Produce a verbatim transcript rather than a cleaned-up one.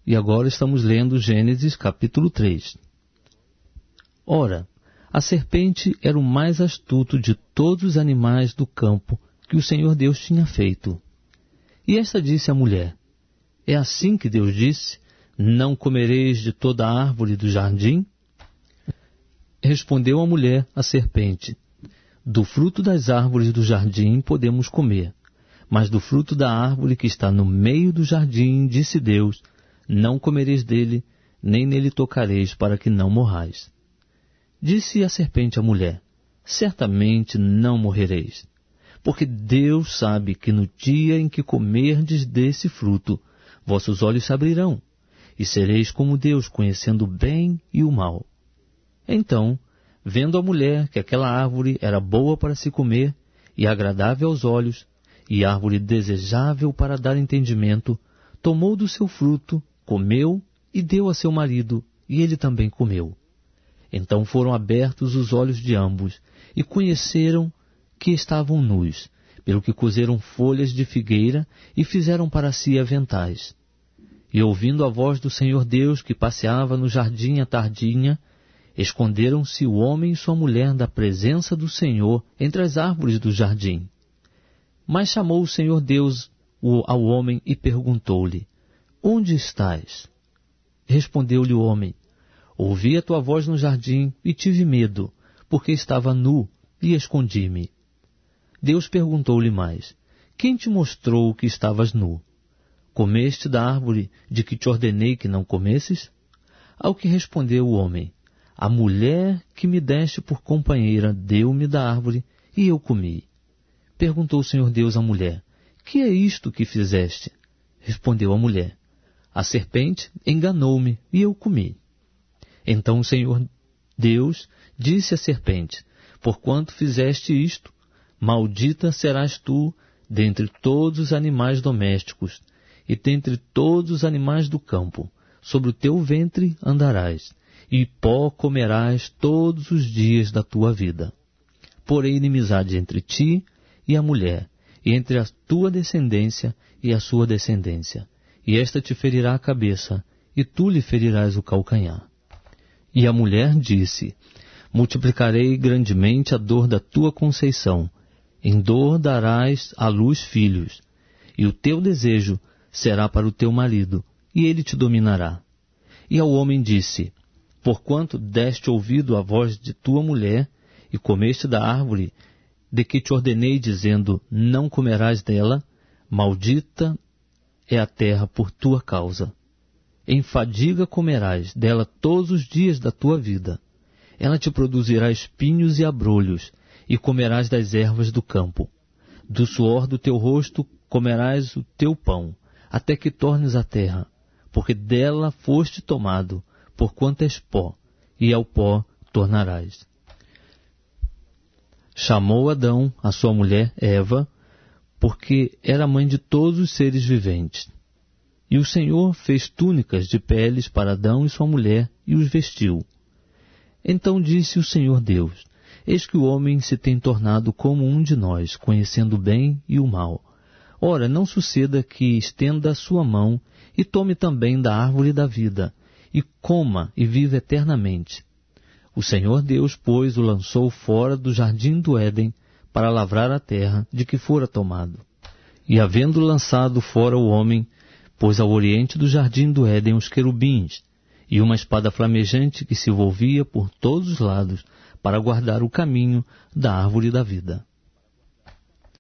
E agora estamos lendo Gênesis capítulo três. Ora, a serpente era o mais astuto de todos os animais do campo que o Senhor Deus tinha feito. E esta disse à mulher: é assim que Deus disse: não comereis de toda a árvore do jardim? Respondeu a mulher à serpente: do fruto das árvores do jardim podemos comer, mas do fruto da árvore que está no meio do jardim, disse Deus: não comereis dele, nem nele tocareis, para que não morrais. Disse a serpente à mulher: certamente não morrereis, porque Deus sabe que no dia em que comerdes desse fruto, vossos olhos se abrirão, e sereis como Deus, conhecendo o bem e o mal. Então, vendo a mulher que aquela árvore era boa para se comer, e agradável aos olhos, e árvore desejável para dar entendimento, tomou do seu fruto, comeu e deu a seu marido, e ele também comeu. Então foram abertos os olhos de ambos, e conheceram que estavam nus, pelo que cozeram folhas de figueira e fizeram para si aventais. E ouvindo a voz do Senhor Deus que passeava no jardim à tardinha, esconderam-se o homem e sua mulher da presença do Senhor entre as árvores do jardim. Mas chamou o Senhor Deus ao homem e perguntou-lhe: onde estás? Respondeu-lhe o homem: ouvi a tua voz no jardim e tive medo, porque estava nu e escondi-me. Deus perguntou-lhe mais: quem te mostrou que estavas nu? Comeste da árvore de que te ordenei que não comesses? Ao que respondeu o homem: a mulher que me deste por companheira deu-me da árvore e eu comi. Perguntou o Senhor Deus à mulher: que é isto que fizeste? Respondeu a mulher: a serpente enganou-me e eu comi. Então o Senhor Deus disse à serpente: porquanto fizeste isto, maldita serás tu dentre todos os animais domésticos e dentre todos os animais do campo. Sobre o teu ventre andarás, e pó comerás todos os dias da tua vida. Porém inimizade entre ti e a mulher, e entre a tua descendência e a sua descendência. E esta te ferirá a cabeça, e tu lhe ferirás o calcanhar. E a mulher disse: multiplicarei grandemente a dor da tua conceição. Em dor darás à luz filhos, e o teu desejo será para o teu marido, e ele te dominará. E ao homem disse: porquanto deste ouvido à voz de tua mulher, e comeste da árvore de que te ordenei, dizendo: não comerás dela, maldita é a terra por tua causa. Em fadiga comerás dela todos os dias da tua vida. Ela te produzirá espinhos e abrolhos, e comerás das ervas do campo. Do suor do teu rosto comerás o teu pão, até que tornes a terra, porque dela foste tomado, porquanto és pó, e ao pó tornarás. Chamou Adão a sua mulher Eva, porque era mãe de todos os seres viventes. E o Senhor fez túnicas de peles para Adão e sua mulher, e os vestiu. Então disse o Senhor Deus: eis que o homem se tem tornado como um de nós, conhecendo o bem e o mal. Ora, não suceda que estenda a sua mão e tome também da árvore da vida, e coma e viva eternamente. O Senhor Deus, pois, o lançou fora do jardim do Éden para lavrar a terra de que fora tomado. E havendo lançado fora o homem, pôs ao oriente do jardim do Éden os querubins, e uma espada flamejante que se volvia por todos os lados para guardar o caminho da árvore da vida.